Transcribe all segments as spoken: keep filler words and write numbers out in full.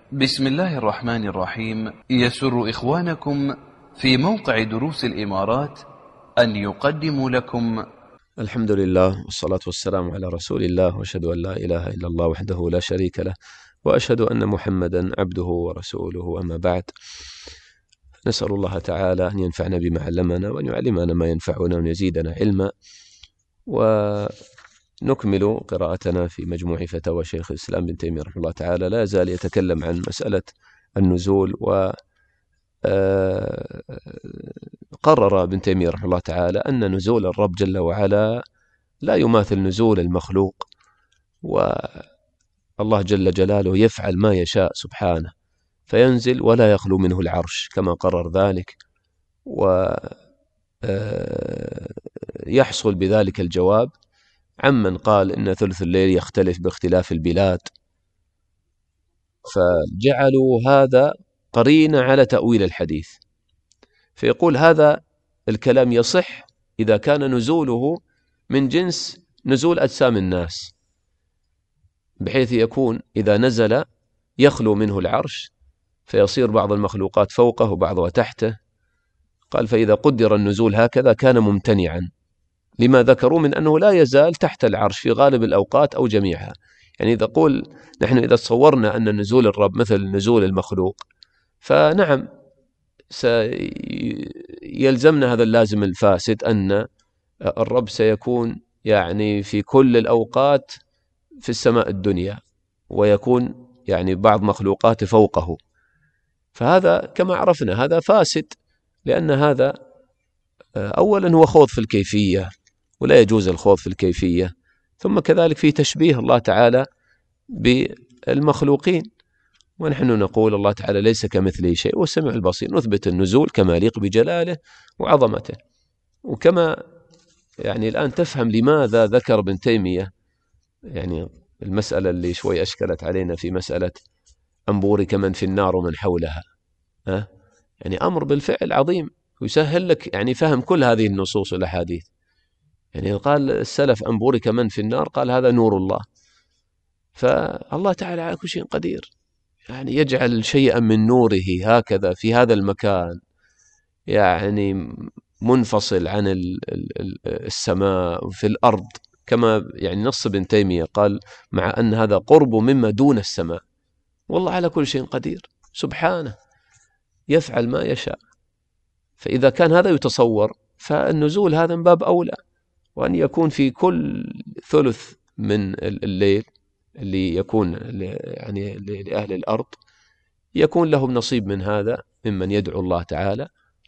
بسم الله الرحمن الرحيم. يسر إخوانكم في موقع دروس الإمارات أن يقدموا لكم الحمد لله والصلاة والسلام على رسول الله، وأشهد أن لا إله إلا الله وحده لا شريك له، وأشهد أن محمدا عبده ورسوله. أما بعد، نسأل الله تعالى أن ينفعنا بما علمنا وأن يعلمنا ما ينفعنا وأن يزيدنا علما. ونكمل قراءتنا في مجموع فتاوى شيخ الإسلام ابن تيمية رحمه الله تعالى. لا يزال يتكلم عن مسألة النزول، و قرر ابن تيمية رحمه الله تعالى أن نزول الرب جل وعلا لا يماثل نزول المخلوق، والله جل جلاله يفعل ما يشاء سبحانه، فينزل ولا يخلو منه العرش كما قرر ذلك، ويحصل بذلك الجواب عمن قال إن ثلث الليل يختلف باختلاف البلاد، فجعلوا هذا قرينة على تأويل الحديث. فيقول هذا الكلام يصح إذا كان نزوله من جنس نزول أجسام الناس، بحيث يكون إذا نزل يخلو منه العرش فيصير بعض المخلوقات فوقه وبعضها تحته. قال فإذا قدر النزول هكذا كان ممتنعا، لما ذكروا من أنه لا يزال تحت العرش في غالب الأوقات أو جميعها. يعني إذا قول نحن إذا تصورنا أن نزول الرب مثل نزول المخلوق، فنعم سيلزمنا هذا اللازم الفاسد أن الرب سيكون يعني في كل الأوقات في السماء الدنيا، ويكون يعني بعض مخلوقات فوقه، فهذا كما عرفنا هذا فاسد، لأن هذا أولا هو خوض في الكيفية، ولا يجوز الخوض في الكيفية، ثم كذلك في تشبيه الله تعالى بالمخلوقين، ونحن نقول الله تعالى ليس كمثله شيء والسميع البصير، نثبت النزول كما يليق بجلاله وعظمته. وكما يعني الآن تفهم لماذا ذكر ابن تيمية يعني المسألة اللي شوي أشكلت علينا في مسألة أنبورك من في النار ومن حولها، ها؟ يعني أمر بالفعل عظيم، ويسهل لك يعني فهم كل هذه النصوص والأحاديث. يعني قال السلف أنبورك من في النار، قال هذا نور الله، فالله تعالى على كل شيء قدير، يعني يجعل شيئا من نوره هكذا في هذا المكان، يعني منفصل عن السماء في الأرض، كما يعني نص ابن تيمية قال مع أن هذا قرب مما دون السماء، والله على كل شيء قدير سبحانه يفعل ما يشاء. فإذا كان هذا يتصور، فالنزول هذا من باب أولى، وأن يكون في كل ثلث من الليل اللي يكون يعني لأهل الأرض يكون لهم نصيب من هذا ممن يدعو الله تعالى،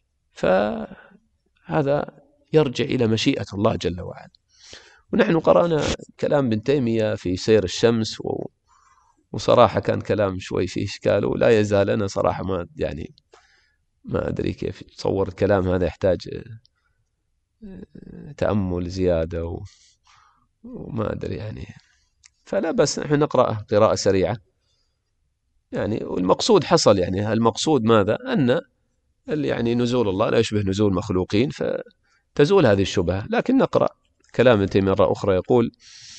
فهذا يرجع إلى مشيئة الله جل وعلا. ونحن قرأنا كلام ابن تيمية في سير الشمس، وصراحة كان كلام شوي فيه إشكال، ولا يزال أنا صراحة ما يعني ما أدري كيف تصور الكلام هذا، يحتاج تأمل زيادة وما أدري يعني، فلا بس نحن نقرأ قراءة سريعة يعني. والمقصود حصل، يعني المقصود ماذا؟ أن يعني نزول الله لا يشبه نزول مخلوقين، فتزول هذه الشبهة. لكن نقرأ كلام ابن تيمية مرة أخرى، يقول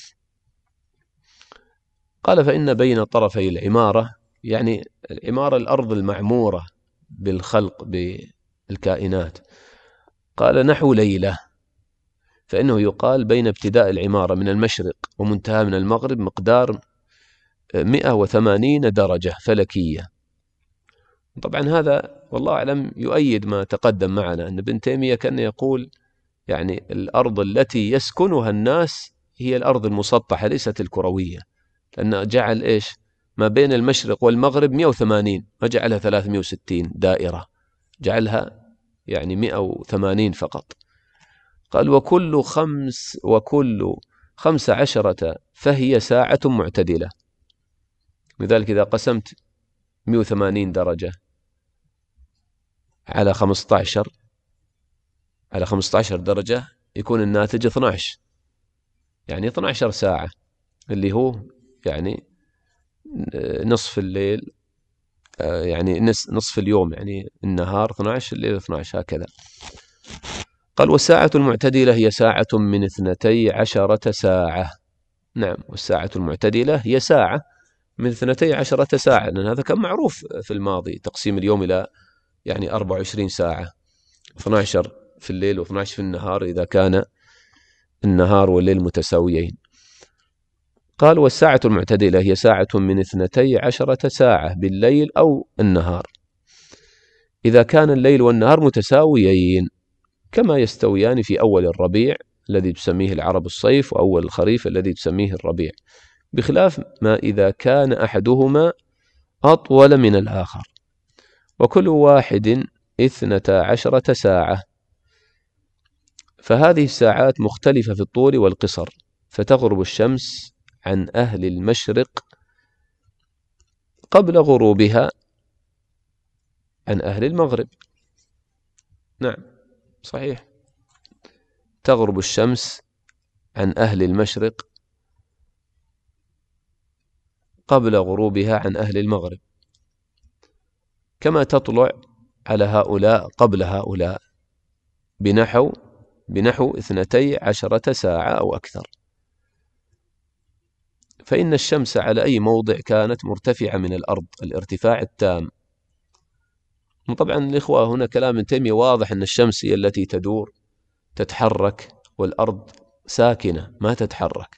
قال فإن بين طرفي العمارة، يعني العمارة الأرض المعمورة بالخلق بالكائنات، قال نحو ليلة، فإنه يقال بين ابتداء العمارة من المشرق ومنتهى من المغرب مقدار مئة وثمانين درجة فلكية. طبعا هذا والله أعلم يؤيد ما تقدم معنا، أن ابن تيمية كان يقول يعني الأرض التي يسكنها الناس هي الأرض المسطحة ليست الكروية، لأن جعل إيش ما بين المشرق والمغرب مئة وثمانين، ما جعلها ثلاثمئة وستين دائرة، جعلها يعني مئة وثمانين فقط. قال وكل خمس وكل خمس عشرة فهي ساعة معتدلة. لذلك إذا قسمت مئة وثمانين درجة على خمسة عشر على خمسة عشر درجة يكون الناتج اثني عشر، يعني اثني عشر ساعة، اللي هو يعني نصف الليل، يعني نصف اليوم، يعني النهار اثني عشر الليل اثني عشر هكذا. قال والساعة المعتدلة هي ساعة من اثنتي عشرة ساعة. نعم، والساعة المعتدلة هي ساعة من اثنتي عشرة ساعة، لأن هذا كان معروف في الماضي، تقسيم اليوم إلى يعني أربعة وعشرين ساعة، اثنا عشر في الليل واثنا عشر في النهار إذا كان النهار والليل متساويين. قال والساعة المعتدلة هي ساعة من اثنتي عشرة ساعة بالليل أو النهار، إذا كان الليل والنهار متساويين كما يستويان في أول الربيع الذي تسميه العرب الصيف، وأول الخريف الذي تسميه الربيع، بخلاف ما إذا كان أحدهما أطول من الآخر، وكل واحد اثنتا عشرة ساعة. فهذه الساعات مختلفة في الطول والقصر، فتغرب الشمس عن أهل المشرق قبل غروبها عن أهل المغرب. نعم صحيح، تغرب الشمس عن أهل المشرق قبل غروبها عن أهل المغرب، كما تطلع على هؤلاء قبل هؤلاء بنحو بنحو اثنتي عشرة ساعة أو أكثر. فإن الشمس على أي موضع كانت مرتفعة من الأرض الارتفاع التام. طبعا الإخوة هنا كلام ابن تيمية واضح أن الشمس هي التي تدور تتحرك والأرض ساكنة ما تتحرك.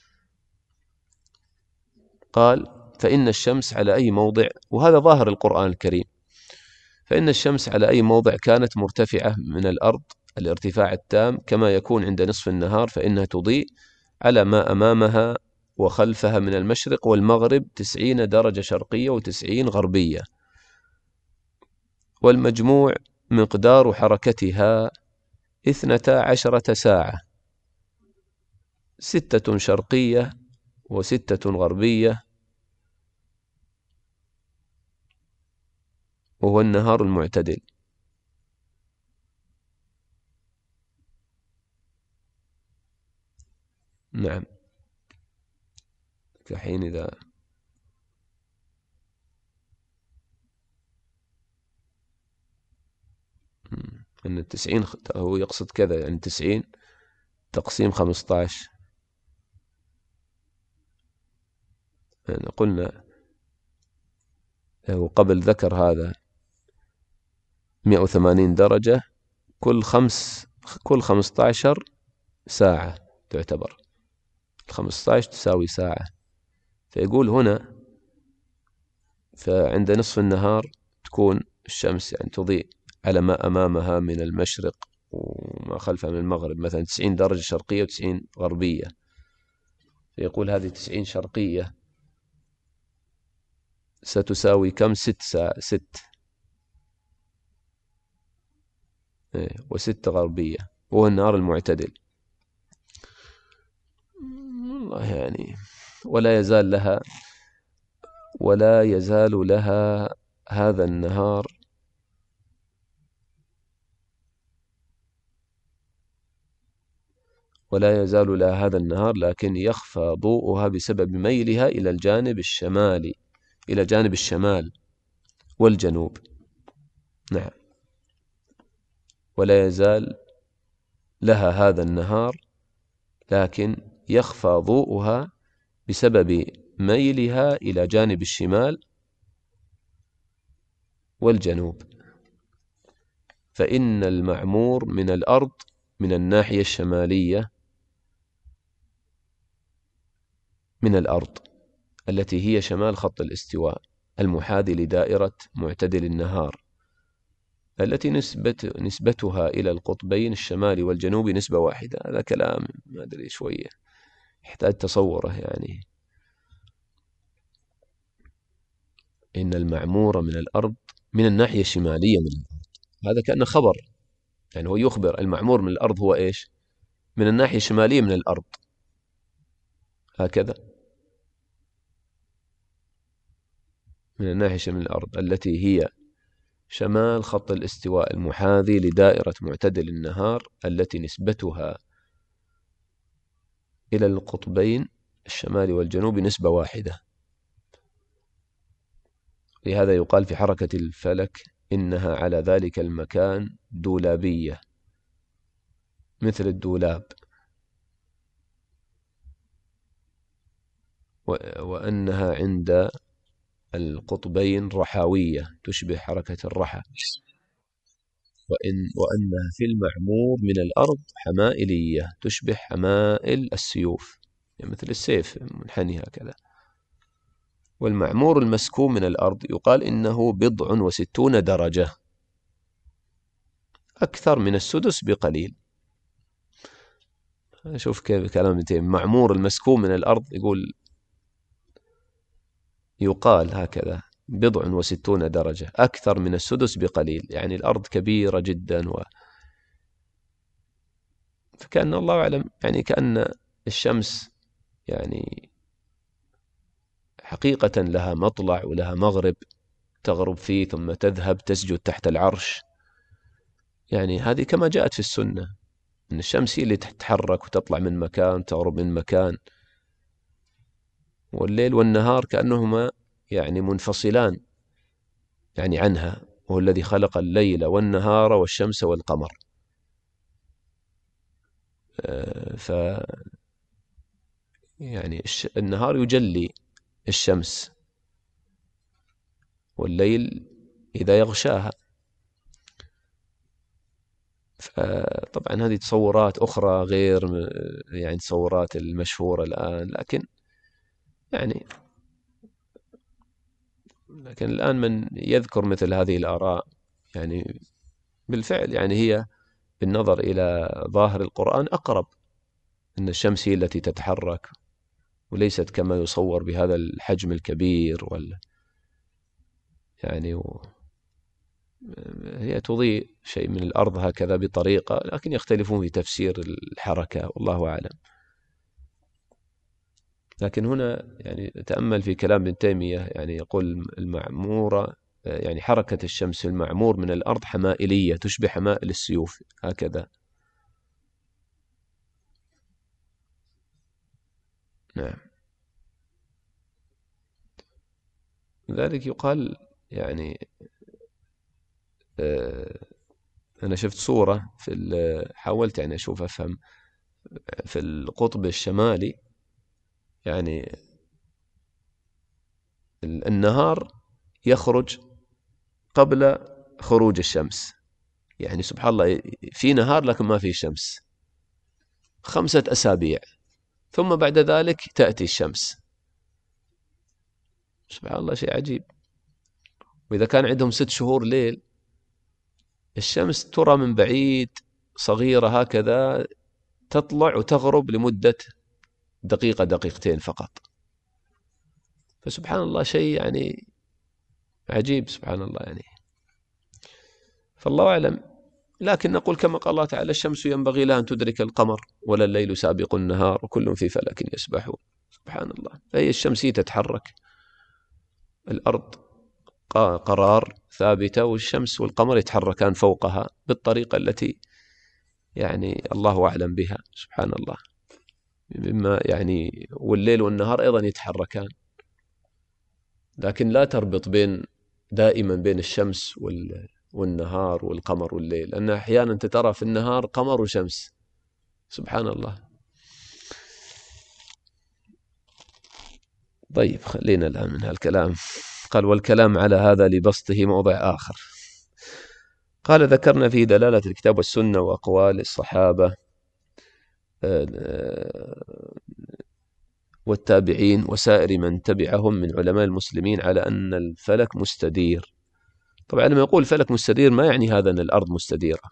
قال فإن الشمس على أي موضع، وهذا ظاهر القرآن الكريم، فإن الشمس على أي موضع كانت مرتفعة من الأرض الارتفاع التام كما يكون عند نصف النهار، فإنها تضيء على ما أمامها وخلفها من المشرق والمغرب تسعين درجة شرقية وتسعين غربية، والمجموع مقدار حركتها اثنتا عشرة ساعة، ستة شرقية وستة غربية، وهو النهار المعتدل. نعم كحين إذا أن التسعين هو يقصد كذا، يعني تسعين تقسيم خمسة عشر، يعني قلنا وقبل ذكر هذا مئة وثمانين درجة، كل خمس كل خمسة عشر ساعة تعتبر، خمسة عشر تساوي ساعة. فيقول هنا فعند نصف النهار تكون الشمس يعني تضيء على ما أمامها من المشرق وما خلفها من المغرب، مثلا تسعين درجة شرقية وتسعين غربية، فيقول هذه تسعين شرقية ستساوي كم؟ ست ساعة، ست وست غربية، وهو النهار المعتدل. والله يعني ولا يزال لها ولا يزال لها هذا النهار ولا يزال لها هذا النهار لكن يخفى ضوءها بسبب ميلها إلى الجانب الشمالي إلى جانب الشمال والجنوب. نعم ولا يزال لها هذا النهار لكن يخفى ضوءها بسبب ميلها إلى جانب الشمال والجنوب. فإن المعمور من الأرض من الناحية الشمالية من الأرض التي هي شمال خط الاستواء المحاذي لدائرة معتدل النهار، التي نسبة نسبتها إلى القطبين الشمالي والجنوبي نسبة واحدة. هذا كلام ما أدري شوية يحتاج تصوره. يعني إن المعمور من الأرض من الناحية الشمالية من الأرض، هذا كأنه خبر، يعني هو يخبر المعمور من الأرض هو إيش؟ من الناحية الشمالية من الأرض، هكذا من الناحية من الأرض التي هي شمال خط الاستواء المحاذي لدائرة معتدل النهار التي نسبتها إلى القطبين الشمالي والجنوبي نسبة واحدة. لهذا يقال في حركة الفلك إنها على ذلك المكان دولابية مثل الدولاب. وأنها عند القطبين رحاوية تشبه حركة الرحى، وإن وأنها في المعمور من الأرض حمائلية تشبه حمائل السيوف، يعني مثل السيف منحني هكذا. والمعمور المسكون من الأرض يقال إنه بضع وستون درجة، أكثر من السدس بقليل. شوف كيف كلام ابن تيمية، معمور المسكون من الأرض يقول يقال هكذا بضع وستون درجة، أكثر من السدس بقليل، يعني الأرض كبيرة جدا. و... فكأن الله أعلم يعني كأن الشمس يعني حقيقة لها مطلع ولها مغرب تغرب فيه ثم تذهب تسجد تحت العرش، يعني هذه كما جاءت في السنة أن الشمس هي اللي تتحرك وتطلع من مكان تغرب من مكان، والليل والنهار كأنهما يعني منفصلان يعني عنها، وهو الذي خلق الليل والنهار والشمس والقمر. ف يعني النهار يجلي الشمس، والليل إذا يغشاها. فطبعا هذه تصورات أخرى غير يعني تصورات المشهورة الآن، لكن يعني لكن الآن من يذكر مثل هذه الآراء يعني بالفعل يعني هي بالنظر إلى ظاهر القرآن أقرب، أن الشمس هي التي تتحرك وليست كما يصور بهذا الحجم الكبير وال يعني و... هي تضيء شيء من الأرض هكذا بطريقة، لكن يختلفون في تفسير الحركة والله أعلم. لكن هنا يعني تأمل في كلام ابن تيمية، يعني يقول المعمورة يعني حركة الشمس المعمور من الأرض حمائلية تشبه حمائل السيوف هكذا. نعم. لذلك يقال يعني أنا شفت صورة في حاولت يعني أشوف أفهم في القطب الشمالي، يعني النهار يخرج قبل خروج الشمس، يعني سبحان الله في نهار لكن ما في شمس خمسة أسابيع، ثم بعد ذلك تأتي الشمس. سبحان الله شيء عجيب. وإذا كان عندهم ست شهور ليل، الشمس ترى من بعيد صغيرة هكذا تطلع وتغرب لمدة دقيقة دقيقتين فقط. فسبحان الله شيء يعني عجيب سبحان الله يعني. فالله أعلم، لكن نقول كما قال الله تعالى الشمس ينبغي لها أن تدرك القمر ولا الليل سابق النهار وكل في فلك يسبحون. سبحان الله. فهي الشمس تتحرك، الأرض قرار ثابتة، والشمس والقمر يتحركان فوقها بالطريقة التي يعني الله أعلم بها سبحان الله. مما يعني والليل والنهار أيضا يتحركان، لكن لا تربط بين دائما بين الشمس والنهار والقمر والليل، لأن أحيانا ترى في النهار قمر وشمس سبحان الله. طيب خلينا الآن من هالكلام. قال والكلام على هذا لبسطه موضع آخر. قال ذكرنا في دلالة الكتاب والسنة وأقوال الصحابة والتابعين وسائر من تبعهم من علماء المسلمين على أن الفلك مستدير. طبعا لما يقول فلك مستدير ما يعني هذا أن الأرض مستديرة،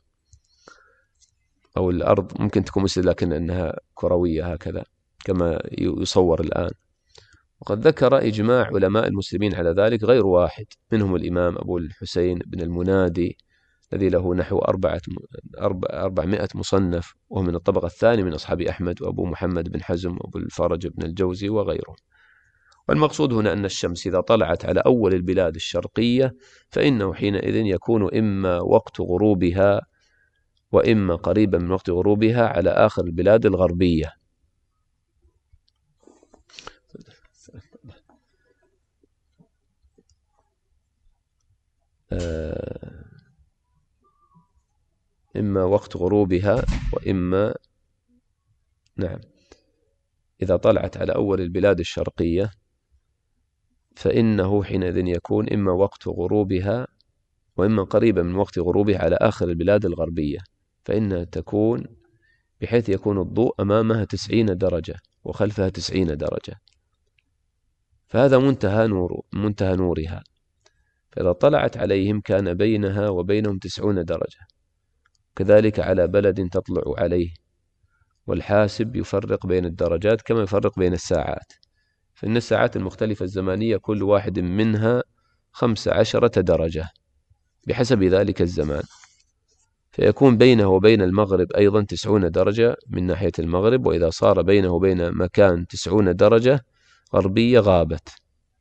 أو الأرض ممكن تكون مستديرة لكن أنها كروية هكذا كما يصور الآن. وقد ذكر إجماع علماء المسلمين على ذلك غير واحد، منهم الإمام أبو الحسين بن المنادي الذي له نحو أربعة أربعمائة مصنف، وهو من الطبقة الثانية من أصحاب أحمد، وأبو محمد بن حزم وأبو الفرج بن الجوزي وغيرهم. والمقصود هنا أن الشمس إذا طلعت على أول البلاد الشرقية فإنه حينئذ يكون إما وقت غروبها وإما قريبا من وقت غروبها على آخر البلاد الغربية. إما وقت غروبها وإما نعم إذا طلعت على أول البلاد الشرقية فإنه حينئذ يكون إما وقت غروبها وإما قريبا من وقت غروبها على آخر البلاد الغربية، فإنها تكون بحيث يكون الضوء أمامها تسعين درجة وخلفها تسعين درجة، فهذا منتهى نور منتهى نورها. فإذا طلعت عليهم كان بينها وبينهم تسعون درجة، كذلك على بلد تطلع عليه، والحاسب يفرق بين الدرجات كما يفرق بين الساعات، فإن الساعات المختلفة الزمانية كل واحد منها خمس عشرة درجة بحسب ذلك الزمان، فيكون بينه وبين المغرب أيضا تسعون درجة من ناحية المغرب، وإذا صار بينه وبين مكان تسعون درجة غربية غابت.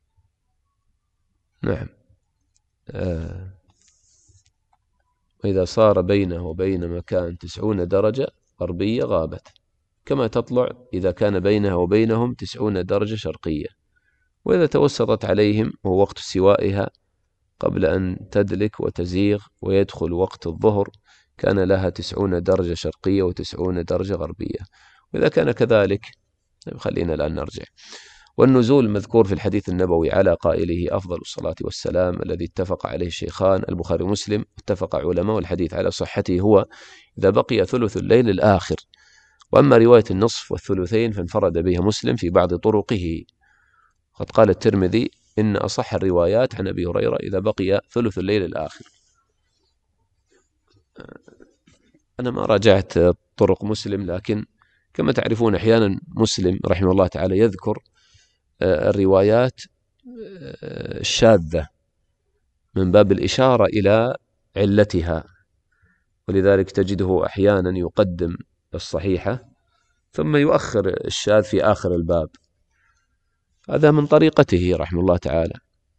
نعم. آه. وإذا صار بينه وبين مكان تسعون درجة غربية غابت، كما تطلع إذا كان بينها وبينهم تسعون درجة شرقية. وإذا توسطت عليهم وهو وقت استوائها قبل أن تدلك وتزيغ ويدخل وقت الظهر كان لها تسعون درجة شرقية وتسعون درجة غربية. وإذا كان كذلك خلينا الآن نرجع. والنزول المذكور في الحديث النبوي على قائله أفضل الصلاة والسلام الذي اتفق عليه الشيخان البخاري ومسلم، اتفق علماء الحديث على صحته، هو إذا بقي ثلث الليل الآخر. وأما رواية النصف والثلثين فانفرد بها مسلم في بعض طرقه. قد قال الترمذي إن أصح الروايات عن أبي هريرة إذا بقي ثلث الليل الآخر. أنا ما راجعت طرق مسلم، لكن كما تعرفون أحيانا مسلم رحمه الله تعالى يذكر الروايات الشاذة من باب الإشارة إلى علتها، ولذلك تجده أحيانا يقدم الصحيحة ثم يؤخر الشاذ في آخر الباب. هذا من طريقته رحمه الله تعالى،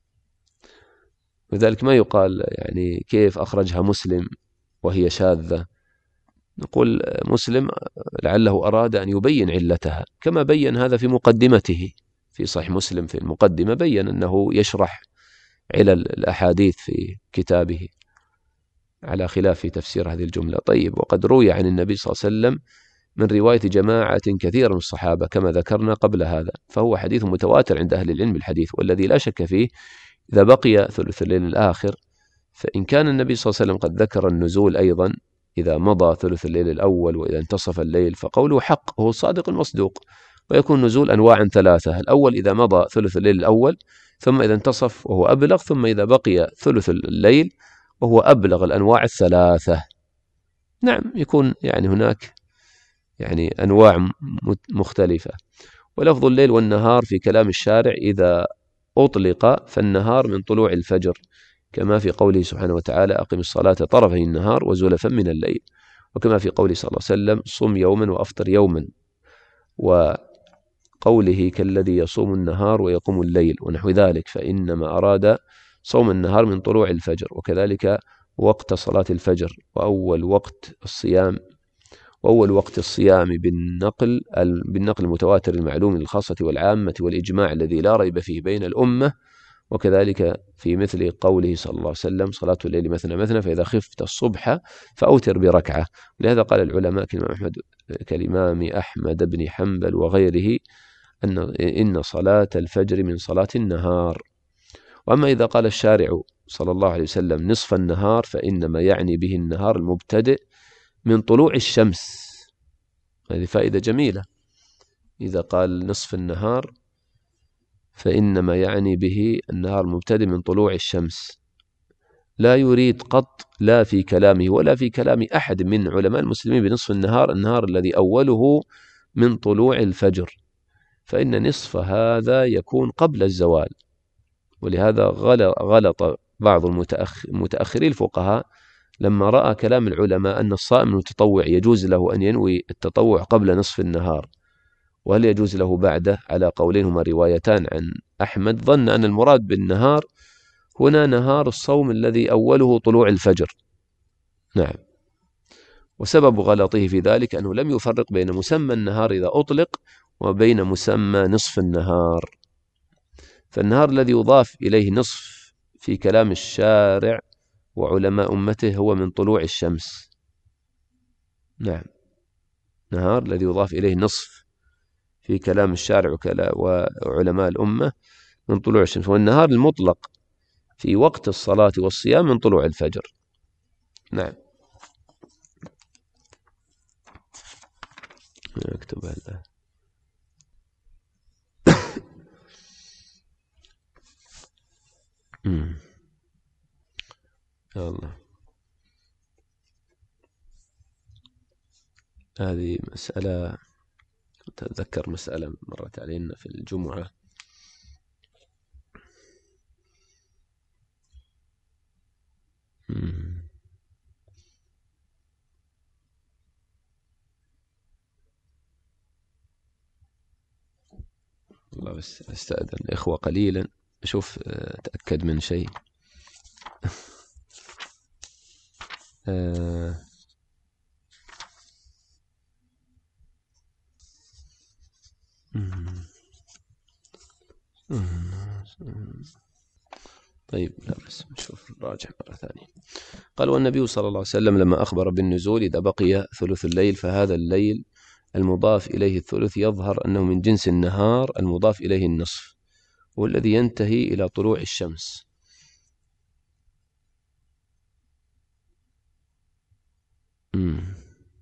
لذلك ما يقال يعني كيف أخرجها مسلم وهي شاذة. نقول مسلم لعله أراد أن يبين علتها، كما بين هذا في مقدمته في صحيح مسلم. في المقدمة بين أنه يشرح علل الأحاديث في كتابه على خلاف في تفسير هذه الجملة. طيب، وقد روي عن النبي صلى الله عليه وسلم من رواية جماعة كثيرة من الصحابة كما ذكرنا قبل هذا، فهو حديث متواتر عند أهل العلم بالحديث. والذي لا شك فيه إذا بقي ثلث الليل الآخر، فإن كان النبي صلى الله عليه وسلم قد ذكر النزول أيضا إذا مضى ثلث الليل الأول وإذا انتصف الليل، فقوله حق، هو الصادق المصدوق. ويكون نزول أنواع ثلاثة: الأول إذا مضى ثلث الليل الأول، ثم إذا انتصف وهو أبلغ، ثم إذا بقي ثلث الليل وهو أبلغ الأنواع الثلاثة. نعم، يكون يعني هناك يعني أنواع مختلفة. ولفظ الليل والنهار في كلام الشارع إذا أطلق فالنهار من طلوع الفجر، كما في قوله سبحانه وتعالى أقم الصلاة طرفي النهار وزلفا من الليل، وكما في قوله صلى الله عليه وسلم صم يوما وأفطر يوما، وقوله كالذي يصوم النهار ويقوم الليل ونحو ذلك، فإنما أراد صوم النهار من طلوع الفجر. وكذلك وقت صلاة الفجر وأول وقت الصيام وأول وقت الصيام بالنقل بالنقل المتواتر المعلوم للخاصة والعامة والإجماع الذي لا ريب فيه بين الأمة. وكذلك في مثل قوله صلى الله عليه وسلم صلاة الليل مثنى مثنى فإذا خفت الصبح فأوتر بركعة. لهذا قال العلماء كالإمام أحمد كالإمام أحمد بن حنبل وغيره أن إن صلاة الفجر من صلاة النهار. وأما إذا قال الشارع صلى الله عليه وسلم نصف النهار فإنما يعني به النهار المبتدئ من طلوع الشمس. هذه فائدة جميلة. إذا قال نصف النهار فإنما يعني به النهار المبتدئ من طلوع الشمس، لا يريد قط لا في كلامه ولا في كلام أحد من علماء المسلمين بنصف النهار النهار الذي أوله من طلوع الفجر، فإن نصف هذا يكون قبل الزوال. ولهذا غلط بعض المتأخري الفقهاء لما رأى كلام العلماء أن الصائم المتطوع يجوز له أن ينوي التطوع قبل نصف النهار، وهل يجوز له بعده، على قولين هما روايتان عن أحمد. ظن أن المراد بالنهار هنا نهار الصوم الذي أوله طلوع الفجر. نعم. وسبب غلطه في ذلك أنه لم يفرق بين مسمى النهار إذا أطلق وبين مسمى نصف النهار. فالنهار الذي يضاف إليه نصف في كلام الشارع وعلماء أمته هو من طلوع الشمس. نعم، نهار الذي يضاف إليه نصف في كلام الشارع وعلماء الأمة من طلوع الشمس، والنهار المطلق في وقت الصلاة والصيام من طلوع الفجر. نعم. اكتب هذا. يا الله، هذه مسألة تتذكر مسألة مرت علينا في الجمعة. مم. والله بس استأذن الإخوة قليلا أشوف أتأكد من شيء. آه طيب لا بس نشوف نراجع مرة ثانية. قال: والنبي صلى الله عليه وسلم لما أخبر بالنزول إذا بقي ثلث الليل فهذا الليل المضاف إليه الثلث يظهر أنه من جنس النهار المضاف إليه النصف، والذي ينتهي إلى طلوع الشمس. مم.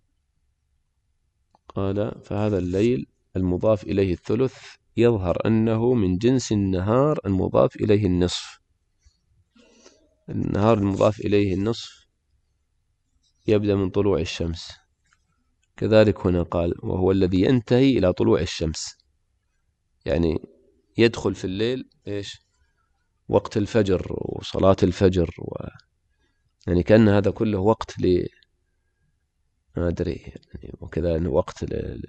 قال: فهذا الليل المضاف إليه الثلث يظهر أنه من جنس النهار المضاف إليه النصف. النهار المضاف إليه النصف يبدأ من طلوع الشمس. كذلك هنا قال: وهو الذي ينتهي إلى طلوع الشمس، يعني يدخل في الليل إيش؟ وقت الفجر وصلاة الفجر و... يعني كأن هذا كله وقت ل ما أدري يعني، وكذا وقت ل...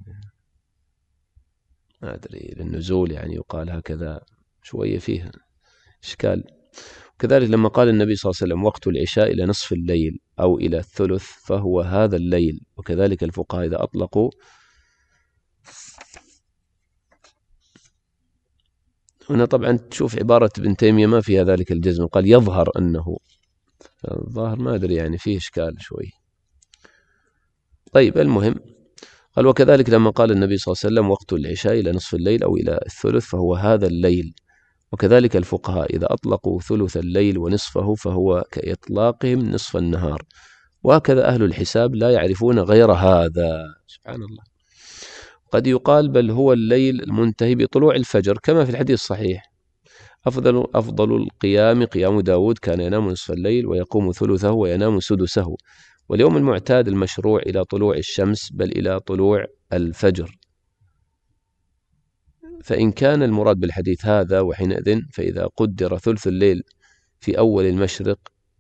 ما أدري للنزول، يعني يقال هكذا شوية فيها إشكال. كذلك لما قال النبي صلى الله عليه وسلم: وقت العشاء إلى نصف الليل أو إلى الثلث فهو هذا الليل. وكذلك الفقهاء إذا أطلقوا، هنا طبعا تشوف عبارة ابن تيمية ما فيها ذلك الجزم، قال يظهر أنه، الظاهر ما أدري يعني فيه إشكال شوي. طيب المهم قال: وكذلك لما قال النبي صلى الله عليه وسلم: وقت العشاء إلى نصف الليل أو إلى الثلث فهو هذا الليل. وكذلك الفقهاء إذا أطلقوا ثلث الليل ونصفه فهو كإطلاقهم نصف النهار. وهكذا أهل الحساب لا يعرفون غير هذا. سبحان الله. قد يقال: بل هو الليل المنتهي بطلوع الفجر، كما في الحديث الصحيح: أفضل, أفضل القيام قيام داود، كان ينام نصف الليل ويقوم ثلثه وينام سدسه. واليوم المعتاد المشروع إلى طلوع الشمس، بل إلى طلوع الفجر. فإن كان المراد بالحديث هذا وحينئذ فإذا قدر ثلث الليل في أول المشرق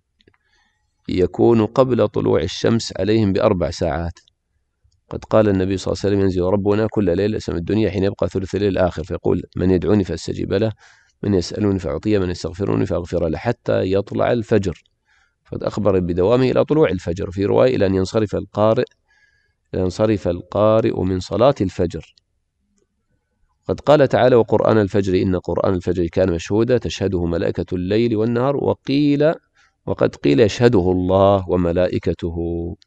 يكون قبل طلوع الشمس عليهم بأربع ساعات. قد قال النبي صلى الله عليه وسلم: ينزل ربنا كل ليلة سماء الدنيا حين يبقى ثلث الليل الآخر فيقول: من يدعوني فأستجيب له، من يسألوني فأعطيه، من يستغفروني فأغفر له، حتى يطلع الفجر. فقد أخبر بدوامه إلى طلوع الفجر. في رواية: إلى أن ينصرف القارئ ينصرف القارئ من صلاة الفجر. قد قال تعالى: وقرآن الفجر إن قرآن الفجر كان مشهودا تشهده ملائكة الليل والنهار، وقيل وقد قيل يشهده الله وملائكته.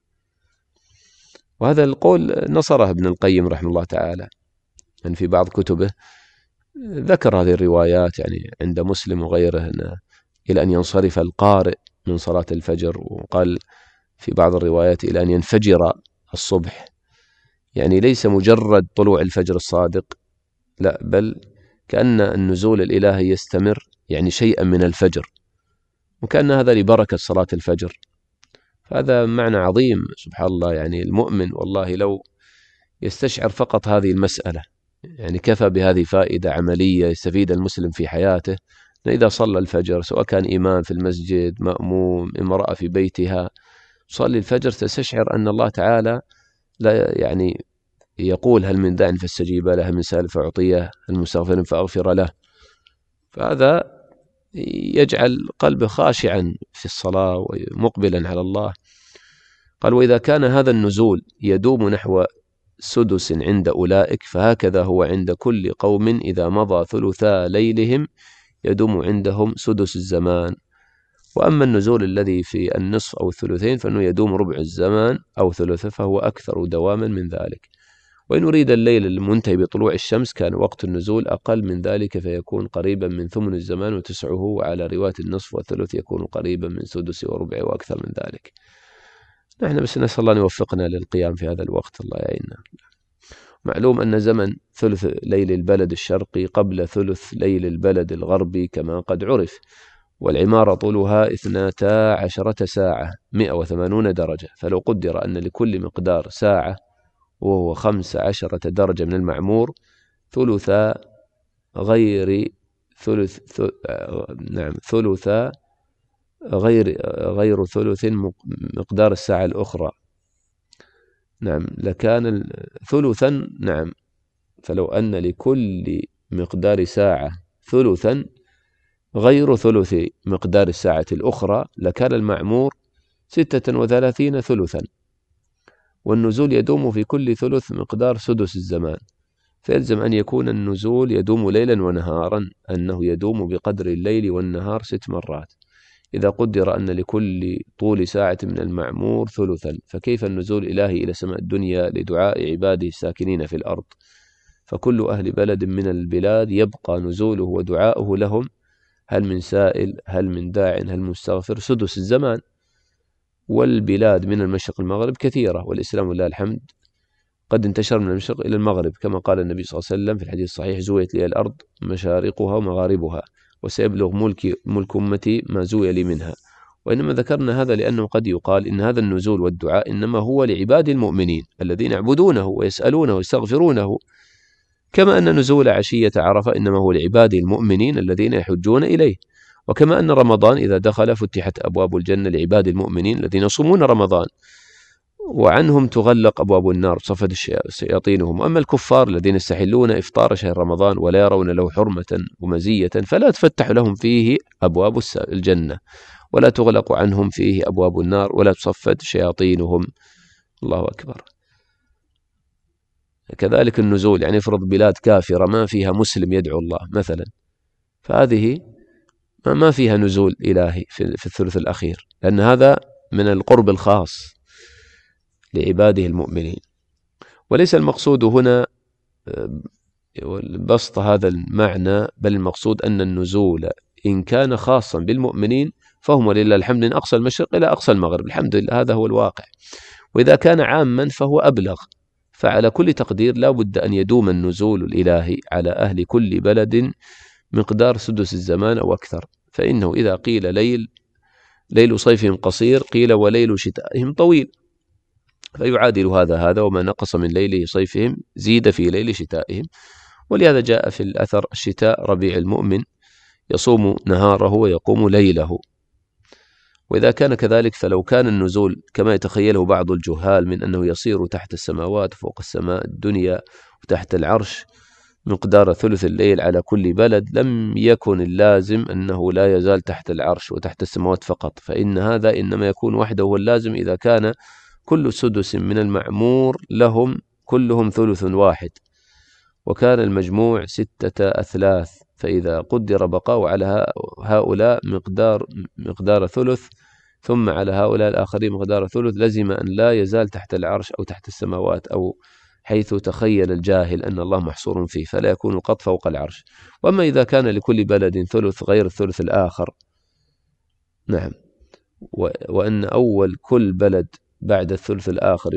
وهذا القول نصره ابن القيم رحمه الله تعالى، يعني في بعض كتبه ذكر هذه الروايات، يعني عند مسلم وغيره، إن إلى أن ينصرف القارئ من صلاة الفجر. وقال في بعض الروايات إلى أن ينفجر الصبح، يعني ليس مجرد طلوع الفجر الصادق، لا، بل كأن النزول الإلهي يستمر، يعني شيئا من الفجر، وكأن هذا لبركة صلاة الفجر. هذا معنى عظيم سبحان الله. يعني المؤمن والله لو يستشعر فقط هذه المسألة، يعني كفى بهذه فائدة عملية يستفيد المسلم في حياته. إذا صلى الفجر، سواء كان إمام في المسجد، مأموم، امرأة في بيتها، صلي الفجر، تستشعر أن الله تعالى لا يعني يقول: هل من داع فاستجيب له، هل من سائل فأعطيه، هل من مستغفر فأغفر له. فهذا يجعل قلبه خاشعا في الصلاة ومقبلا على الله. قال: وإذا كان هذا النزول يدوم نحو سدس عند أولئك فهكذا هو عند كل قوم إذا مضى ثلثا ليلهم يدوم عندهم سدس الزمان. وأما النزول الذي في النصف أو الثلثين فإنه يدوم ربع الزمان أو ثلثه، فهو أكثر دواما من ذلك. وإن أريد الليل المنتهي بطلوع الشمس كان وقت النزول أقل من ذلك فيكون قريبا من ثمن الزمان وتسعه، وعلى رواية النصف والثلث يكون قريبا من سدس وربع وأكثر من ذلك. نحن بس نسأل الله أن يوفقنا للقيام في هذا الوقت، الله يعيننا. معلوم أن زمن ثلث ليل البلد الشرقي قبل ثلث ليل البلد الغربي كما قد عرف، والعمارة طولها اثنتا عشرة ساعة مئة وثمانون درجة، فلو قدر أن لكل مقدار ساعة وهو خمس عشرة درجة من المعمور ثلث غير ثلث ث... نعم ثلث غير غير ثلث مقدار الساعة الأخرى، نعم لكان ثلثا، نعم فلو أن لكل مقدار ساعة ثلثا غير ثلث مقدار الساعة الأخرى لكان المعمور ستة وثلاثين ثلثا، والنزول يدوم في كل ثلث مقدار سدس الزمان، فيلزم أن يكون النزول يدوم ليلا ونهارا، أنه يدوم بقدر الليل والنهار ست مرات. إذا قدر أن لكل طول ساعة من المعمور ثلثا، فكيف النزول الإلهي إلى سماء الدنيا لدعاء عباده الساكنين في الأرض؟ فكل أهل بلد من البلاد يبقى نزوله ودعاؤه لهم، هل من سائل، هل من داع، هل مستغفر، سدس الزمان. والبلاد من المشرق المغرب كثيرة، والإسلام لله الحمد قد انتشر من المشرق إلى المغرب، كما قال النبي صلى الله عليه وسلم في الحديث الصحيح: زويت لي الأرض مشارقها ومغاربها وسيبلغ ملك ملك أمتي ما زوي لي منها. وإنما ذكرنا هذا لأنه قد يقال إن هذا النزول والدعاء إنما هو لعباد المؤمنين الذين يعبدونه ويسألونه ويستغفرونه، كما أن نزول عشية عرفة إنما هو لعباد المؤمنين الذين يحجون إليه، وكما أن رمضان إذا دخل فتحت أبواب الجنة لعباد المؤمنين الذين يصومون رمضان، وعنهم تغلق أبواب النار بصفد شياطينهم. أما الكفار الذين يستحلون إفطار شهر رمضان ولا يرون له حرمة ومزية فلا تفتح لهم فيه أبواب الجنة، ولا تغلق عنهم فيه أبواب النار، ولا تصفد شياطينهم. الله أكبر. كذلك النزول، يعني افرض بلاد كافرة ما فيها مسلم يدعو الله مثلا، فهذه ما فيها نزول إلهي في الثلث الأخير، لأن هذا من القرب الخاص لعباده المؤمنين. وليس المقصود هنا بسط هذا المعنى، بل المقصود أن النزول إن كان خاصا بالمؤمنين فهم ولله الحمد من أقصى المشرق إلى أقصى المغرب، الحمد لله هذا هو الواقع. وإذا كان عاما فهو أبلغ، فعلى كل تقدير لا بد أن يدوم النزول الإلهي على أهل كل بلد مقدار سدس الزمان أو أكثر. فإنه إذا قيل ليل ليل صيفهم قصير قيل وليل شتائهم طويل، فيعادل هذا هذا، وما نقص من ليل صيفهم زيد في ليل شتائهم. ولهذا جاء في الأثر: الشتاء ربيع المؤمن يصوم نهاره ويقوم ليله. وإذا كان كذلك فلو كان النزول كما يتخيله بعض الجهال من أنه يصير تحت السماوات فوق السماء الدنيا وتحت العرش مقدار ثلث الليل على كل بلد، لم يكن اللازم أنه لا يزال تحت العرش وتحت السماوات فقط، فإن هذا إنما يكون وحده هو اللازم إذا كان كل سدس من المعمور لهم كلهم ثلث واحد، وكان المجموع ستة أثلاث، فإذا قدر بقاء على هؤلاء مقدار مقدار ثلث ثم على هؤلاء الآخرين مقدار ثلث، لزم أن لا يزال تحت العرش أو تحت السماوات، أو حيث تخيل الجاهل أن الله محصور فيه، فلا يكون قط فوق العرش. وأما إذا كان لكل بلد ثلث غير الثلث الآخر، نعم، وأن أول كل بلد بعد الثلث الآخر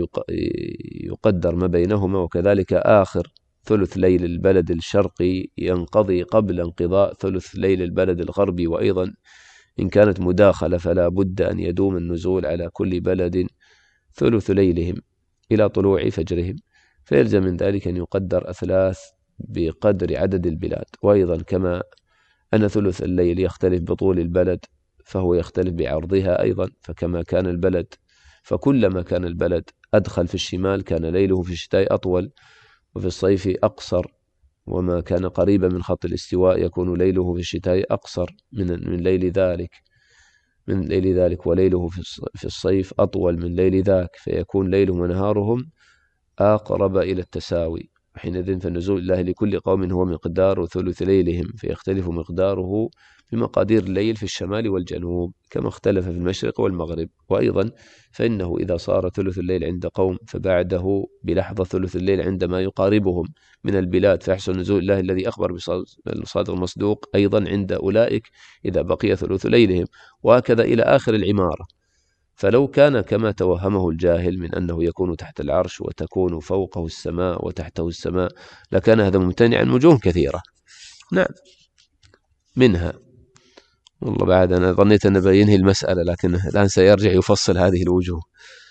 يقدر ما بينهما، وكذلك آخر ثلث ليل البلد الشرقي ينقضي قبل انقضاء ثلث ليل البلد الغربي. وأيضا إن كانت مداخلة فلا بد أن يدوم النزول على كل بلد ثلث ليلهم إلى طلوع فجرهم، فيلزم من ذلك أن يقدر أثلاث بقدر عدد البلاد. وأيضا كما أن ثلث الليل يختلف بطول البلد فهو يختلف بعرضها أيضا، فكما كان البلد فكلما كان البلد أدخل في الشمال كان ليله في الشتاء أطول وفي الصيف أقصر، وما كان قريبا من خط الاستواء يكون ليله في الشتاء أقصر من من ليل ذلك من ليل ذلك وليله في الصيف أطول من ليل ذاك، فيكون ليلهم ونهارهم أقرب إلى التساوي. حينئذ فالنزول الله لكل قوم هو مقدار ثلث ليلهم، فيختلف مقداره بمقادير الليل في الشمال والجنوب كما اختلف في المشرق والمغرب. وأيضا فإنه إذا صار ثلث الليل عند قوم فبعده بلحظة ثلث الليل عندما يقاربهم من البلاد فيحصل نزول الله الذي أخبر بالصادق المصدوق أيضا عند أولئك إذا بقي ثلث ليلهم، وهكذا إلى آخر العمارة. فلو كان كما توهمه الجاهل من أنه يكون تحت العرش وتكون فوقه السماء وتحته السماء لكان هذا ممتنعا من وجوه كثيرة. نعم، منها والله بعد أنا ظنيت أنه بينهي المسألة، لكن الآن سيرجع يفصل هذه الوجوه.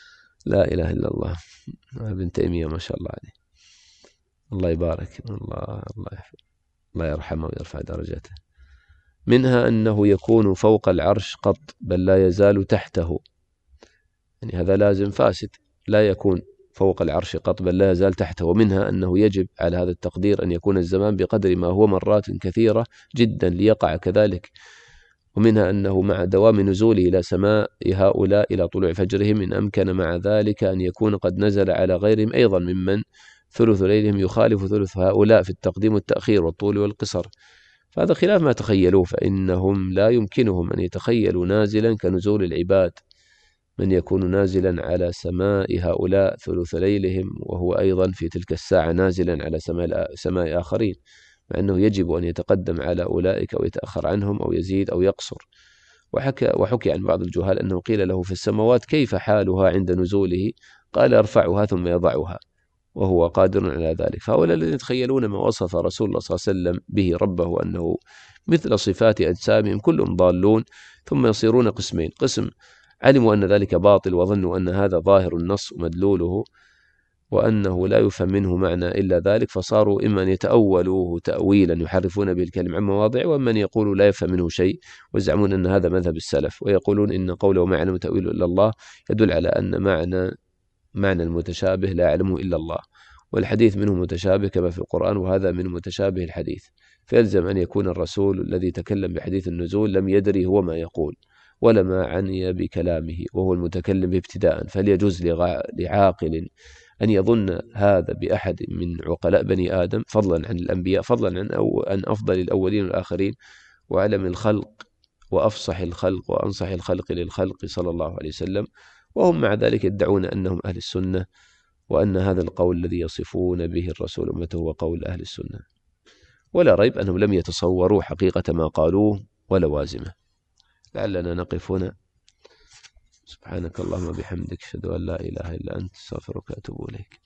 لا إله إلا الله. ابن تيمية ما شاء الله عليه، الله يبارك، الله الله يحفظ، الله يرحمه ويرفع درجته. منها أنه يكون فوق العرش قط بل لا يزال تحته، يعني هذا لازم فاسد، لا يكون فوق العرش قط بل لا يزال تحته. ومنها أنه يجب على هذا التقدير أن يكون الزمان بقدر ما هو مرات كثيرة جدا ليقع كذلك. ومنها أنه مع دوام نزوله إلى سماء هؤلاء إلى طلوع فجرهم إن أمكن مع ذلك أن يكون قد نزل على غيرهم أيضا ممن ثلث ليلهم يخالف ثلث هؤلاء في التقديم والتأخير والطول والقصر، فهذا خلاف ما تخيلوه، فإنهم لا يمكنهم أن يتخيلوا نازلا كنزول العباد من يكون نازلا على سماء هؤلاء ثلث ليلهم وهو أيضا في تلك الساعة نازلا على سماء, سماء آخرين، مع أنه يجب أن يتقدم على أولئك أو يتأخر عنهم أو يزيد أو يقصر. وحكى, وحكي عن بعض الجهال أنه قيل له في السماوات كيف حالها عند نزوله؟ قال يرفعها ثم يضعها وهو قادر على ذلك. فهؤلاء الذين يتخيلون ما وصف رسول الله صلى الله عليه وسلم به ربه أنه مثل صفات أجسامهم كلهم ضالون، ثم يصيرون قسمين: قسم علموا أن ذلك باطل وظنوا أن هذا ظاهر النص ومدلوله وأنه لا يفهم منه معنى إلا ذلك، فصاروا إما أن يتأولوه تأويلا يحرفون به الكلم عن مواضع، وإما أن يقولوا لا يفهم منه شيء ويزعمون أن هذا مذهب السلف، ويقولون إن قوله ما يعلم تأويله إلا الله يدل على أن معنى معنى المتشابه لا يعلمه إلا الله، والحديث منه متشابه كما في القرآن، وهذا من متشابه الحديث، فيلزم أن يكون الرسول الذي تكلم بحديث النزول لم يدري هو ما يقول ولا ما عني بكلامه وهو المتكلم ابتداء، فهل يجوز لعاقل أن يظن هذا بأحد من عقلاء بني آدم فضلا عن الأنبياء، فضلا عن أو عن أفضل الأولين والآخرين وعلم الخلق وأفصح الخلق وأنصح الخلق للخلق صلى الله عليه وسلم، وهم مع ذلك يدعون أنهم أهل السنة وأن هذا القول الذي يصفون به الرسول أمته هو قول أهل السنة، ولا ريب أنهم لم يتصوروا حقيقة ما قالوه ولوازمه. لعلنا نقف هنا. سبحانك اللهم وبحمدك، أشهد أن لا إله إلا أنت، أستغفرك وأتوب إليك.